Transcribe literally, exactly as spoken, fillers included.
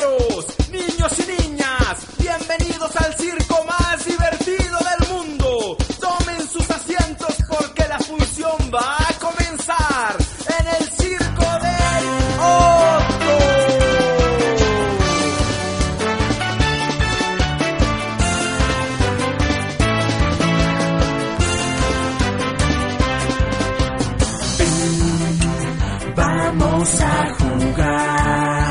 caballeros, niños y niñas, bienvenidos al circo más divertido del mundo. Tomen sus asientos porque la función va a comenzar en el circo del Otto. Vamos a jugar.